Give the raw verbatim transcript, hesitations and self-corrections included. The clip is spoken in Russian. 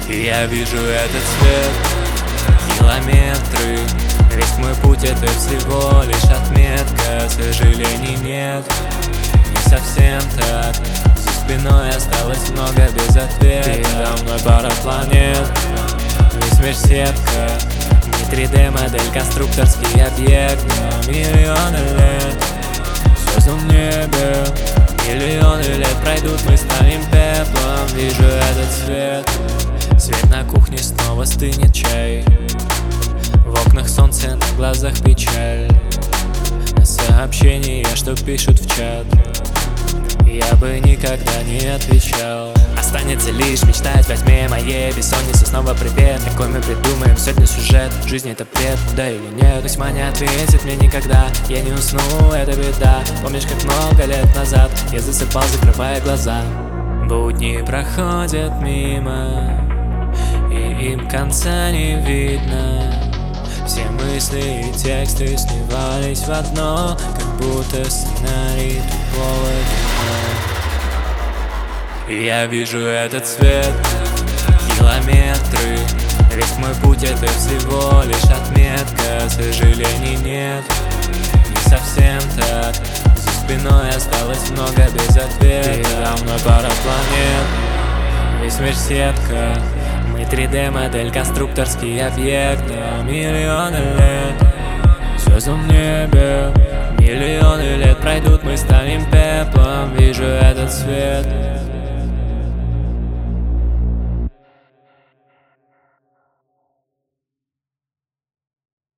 Я вижу этот свет, километры. Весь мой путь — это всего лишь отметка. Сожалений нет, не совсем так. За спиной осталось много без ответа. Передо мной пара планет, весь мир сетка. Не три дэ модель, конструкторский объект. Но миллионы лет звезд в небе, миллионы лет пройдут, мы станем пеплом. Вижу этот свет, свет на кухне, снова стынет чай. В окнах солнце, на глазах печаль. На сообщения, что пишут в чат, я бы никогда не отвечал. Останется лишь мечтать во тьме моей бессонницы, снова припев. Какой мы придумаем сегодня сюжет? Жизнь — это бред, да или нет? Тьма не ответит мне никогда. Я не усну, это беда. Помнишь, как много лет назад я засыпал, закрывая глаза? Будни проходят мимо, и им конца не видно. Все мысли и тексты сливались в одно, как будто сценарий тупого кино. Я вижу этот свет, километры. Весь мой путь — это всего лишь отметка. Сожалений нет, не совсем так. За спиной осталось много без ответа. Передо мной пара планет, весь мир сетка. Мы три дэ модель, конструкторский объект. На миллионы лет звезд в небе, миллионы лет пройдут, мы станем пеплом. Вижу этот свет,